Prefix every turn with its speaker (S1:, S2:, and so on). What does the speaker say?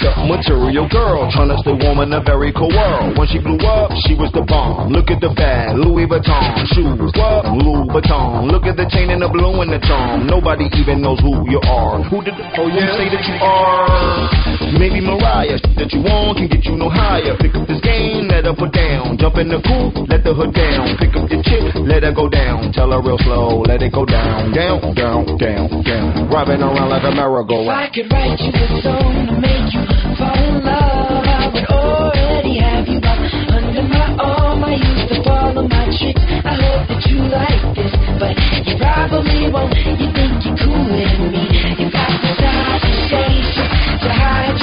S1: makeup, material girl, trying to stay warm in a very cold world. When she blew up, she was the bomb. Look at the bag, Louis Vuitton shoes. What? Louis Vuitton. Look at the chain and the blue and the charm. Nobody even knows who you are. Who did you say that you are? Maybe Mariah. That you want can get you no higher. Pick up this game, let her put down. Jump in the coupe, let the hood down. Pick up the chick, let her go down. Tell her real slow, let it go down. Down, down, down, down. Driving around like a merry-go-round.
S2: If I could write you a song to make you fall in love, I would already have you up under my arm. I used to follow my tricks. I hope that you like this, but you probably won't.